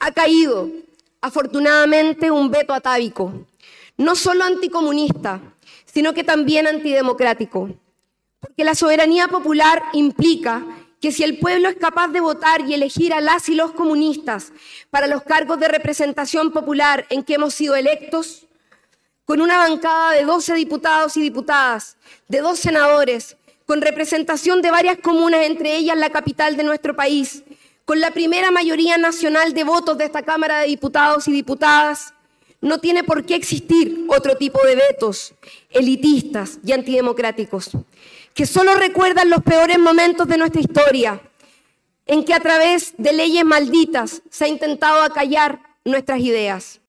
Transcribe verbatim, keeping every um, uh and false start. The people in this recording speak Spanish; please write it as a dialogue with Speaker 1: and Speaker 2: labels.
Speaker 1: ha caído, afortunadamente, un veto atávico, no solo anticomunista, sino que también antidemocrático. Porque la soberanía popular implica que si el pueblo es capaz de votar y elegir a las y los comunistas para los cargos de representación popular en que hemos sido electos, con una bancada de doce diputados y diputadas, de dos senadores, con representación de varias comunas, entre ellas la capital de nuestro país, con la primera mayoría nacional de votos de esta Cámara de Diputados y Diputadas, no tiene por qué existir otro tipo de vetos elitistas y antidemocráticos, que solo recuerdan los peores momentos de nuestra historia, en que a través de leyes malditas se ha intentado acallar nuestras ideas.